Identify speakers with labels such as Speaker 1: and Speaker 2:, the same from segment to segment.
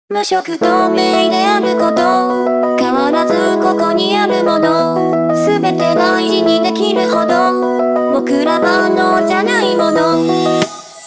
Speaker 1: 無色透明であること、変わらずここにあるもの、すべて大事にできるほど、僕らはのじゃないもの。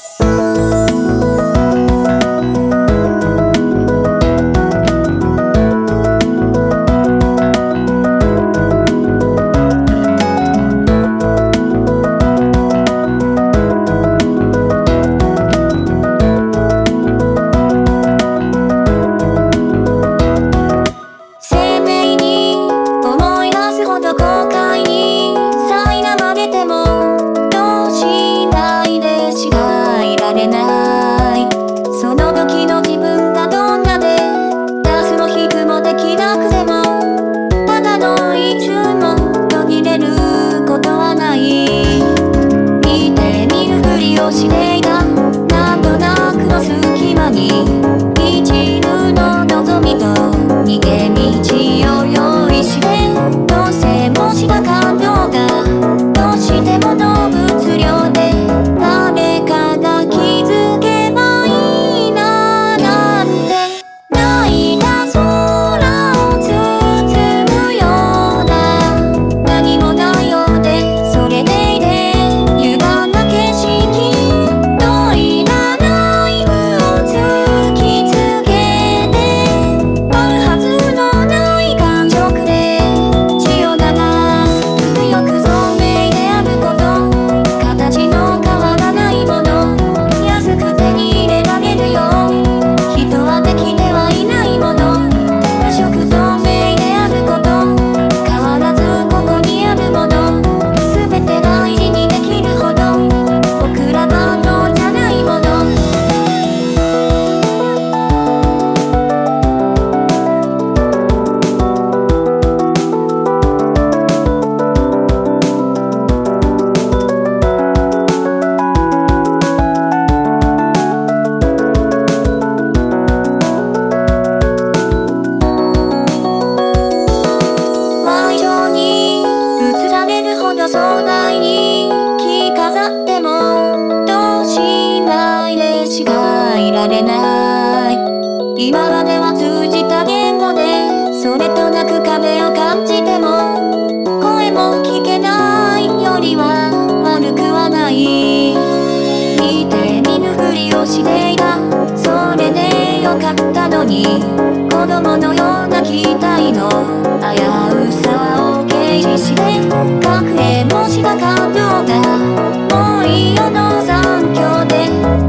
Speaker 1: していたなんとなくの隙間に一縷の望みと逃げ道を用意して、どうせもした感動がどうしてもの物量で誰かが気づけばいいななんて、泣いた空を包むような何もないようで、それでいて歪んだ景色、壮大に着飾ってもどうしないでしかいられない。今までは通じた言語でそれとなく壁を感じても、声も聞けないよりは悪くはない。見て見ぬふりをしていた、それでよかったのに、子供のような期待の危うさを軽視して隠れもした感動がもういいよの残響で